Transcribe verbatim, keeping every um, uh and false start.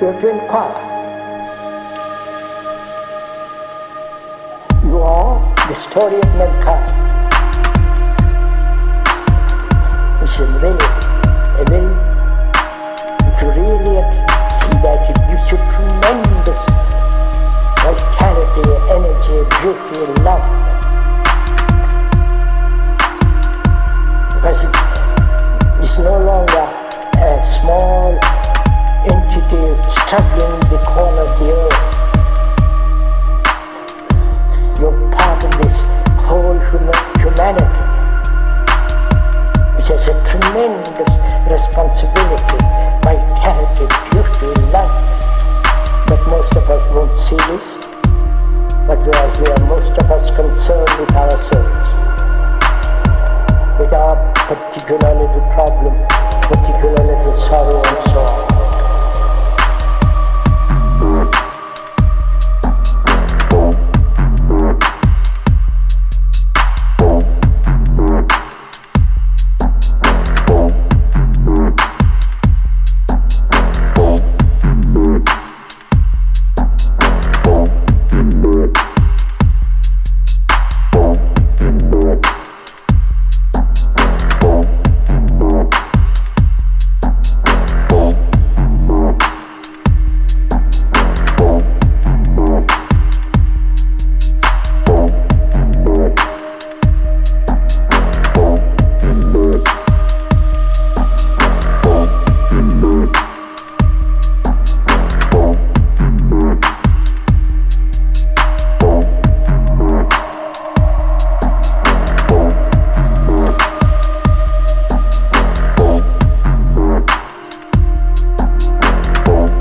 You have to inquire. You are the story of mankind, which is really, a very, if you really see that, it gives you tremendous vitality, energy, beauty, and love. Because it is no longer a small entity struggling in the corner of the earth. You're part of this whole human, humanity, which has a tremendous responsibility, vitality, beauty, love. But most of us won't see this, but whereas we are most of us concerned with ourselves, with our particular little problem, particular little sorrow and so on.